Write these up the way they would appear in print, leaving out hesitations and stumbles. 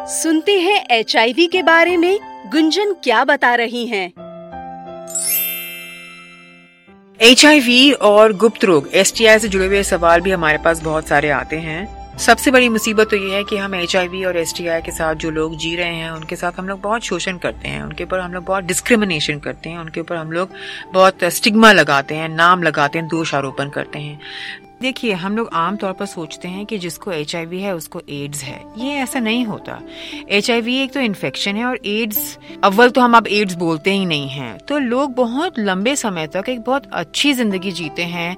सुनते हैं HIV के बारे में गुंजन क्या बता रही हैं। HIV और गुप्त रोग STI से जुड़े हुए सवाल भी हमारे पास बहुत सारे आते हैं। सबसे बड़ी मुसीबत तो ये है कि हम HIV और STI के साथ जो लोग जी रहे हैं उनके साथ हम लोग बहुत शोषण करते हैं, उनके ऊपर हम लोग बहुत डिस्क्रिमिनेशन करते हैं, उनके ऊपर हम लोग बहुत स्टिग्मा लगाते हैं, नाम लगाते हैं, दोष आरोपण करते हैं। देखिए, हम लोग आमतौर पर सोचते हैं कि जिसको HIV है उसको एड्स है। ये ऐसा नहीं होता। HIV एक तो इन्फेक्शन है और एड्स, अव्वल तो हम अब एड्स बोलते ही नहीं हैं। तो लोग बहुत लंबे समय तक एक बहुत अच्छी जिंदगी जीते हैं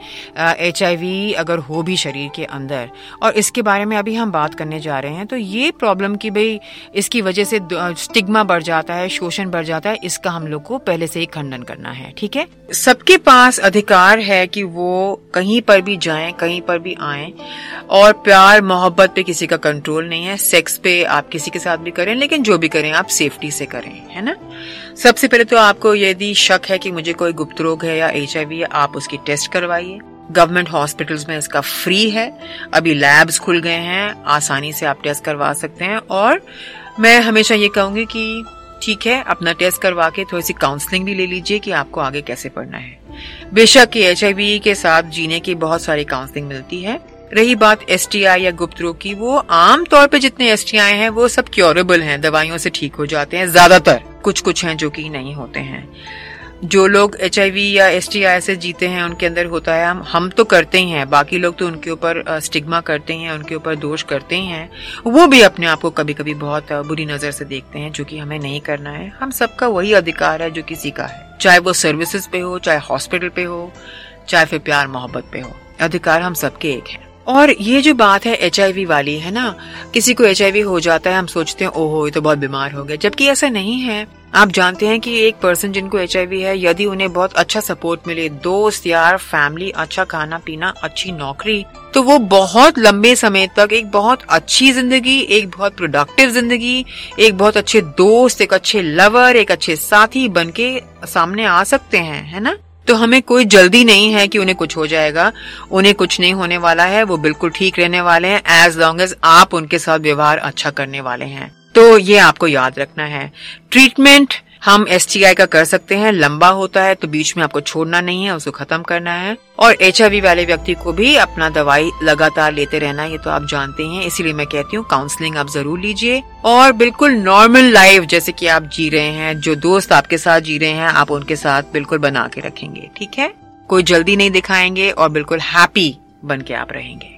HIV अगर हो भी शरीर के अंदर, और इसके बारे में अभी हम बात करने जा रहे हैं। तो ये प्रॉब्लम की भाई इसकी वजह से स्टिग्मा बढ़ जाता है, शोषण बढ़ जाता है, इसका हम लोग को पहले से ही खंडन करना है। ठीक है, सबके पास अधिकार है कि वो कहीं पर भी जाएं, कहीं पर भी आएं, और प्यार मोहब्बत पे किसी का कंट्रोल नहीं है। सेक्स पे आप किसी के साथ भी करें, लेकिन जो भी करें आप सेफ्टी से करें, है ना। सबसे पहले तो आपको यदि शक है कि मुझे कोई गुप्त रोग है या HIV है, आप उसकी टेस्ट करवाइए। गवर्नमेंट हॉस्पिटल्स में इसका फ्री है। अभी लैब्स खुल गए हैं, आसानी से आप टेस्ट करवा सकते हैं। और मैं हमेशा ये कहूंगी कि ठीक है, अपना टेस्ट करवा के थोड़ी सी काउंसलिंग भी ले लीजिए कि आपको आगे कैसे पढ़ना है। बेशक कि HIV के साथ जीने की बहुत सारी काउंसलिंग मिलती है। रही बात STI या गुप्त रोग की, वो आम तौर पे जितने STI हैं वो सब क्योरेबल हैं, दवाइयों से ठीक हो जाते हैं ज्यादातर। कुछ हैं जो कि नहीं होते हैं। जो लोग HIV या STI से जीते हैं उनके अंदर होता है, हम तो करते ही हैं, बाकी लोग तो उनके ऊपर स्टिग्मा करते हैं, उनके ऊपर दोष करते ही हैं। वो भी अपने आप को कभी कभी बहुत बुरी नजर से देखते हैं, जो कि हमें नहीं करना है। हम सबका वही अधिकार है जो किसी का है, चाहे वो सर्विसेज पे हो, चाहे हॉस्पिटल पे हो, चाहे फिर प्यार मोहब्बत पे हो। अधिकार हम सबके एक है। और ये जो बात है HIV वाली है ना, किसी को HIV हो जाता है, हम सोचते हैं ओहो ये तो बहुत बीमार हो गया, जबकि ऐसा नहीं है। आप जानते हैं कि एक पर्सन जिनको HIV है, यदि उन्हें बहुत अच्छा सपोर्ट मिले, दोस्त यार, फैमिली, अच्छा खाना पीना, अच्छी नौकरी, तो वो बहुत लंबे समय तक एक बहुत अच्छी जिंदगी, एक बहुत प्रोडक्टिव जिंदगी, एक बहुत अच्छे दोस्त, एक अच्छे लवर, एक अच्छे साथी बनके सामने आ सकते हैं, है ना। तो हमें कोई जल्दी नहीं है कि उन्हें कुछ हो जाएगा, उन्हें कुछ नहीं होने वाला है, वो बिल्कुल ठीक रहने वाले हैं, एज लॉन्ग एज आप उनके साथ व्यवहार अच्छा करने वाले हैं। तो ये आपको याद रखना है। ट्रीटमेंट हम STI का कर सकते हैं, लंबा होता है तो बीच में आपको छोड़ना नहीं है, उसको खत्म करना है। और HIV वाले व्यक्ति को भी अपना दवाई लगातार लेते रहना, ये तो आप जानते हैं। इसीलिए मैं कहती हूँ काउंसलिंग आप जरूर लीजिए, और बिल्कुल नॉर्मल लाइफ जैसे कि आप जी रहे हैं, जो दोस्त आपके साथ जी रहे हैं, आप उनके साथ बिल्कुल बना के रखेंगे। ठीक है, कोई जल्दी नहीं दिखाएंगे और बिल्कुल हैप्पी बन के आप रहेंगे।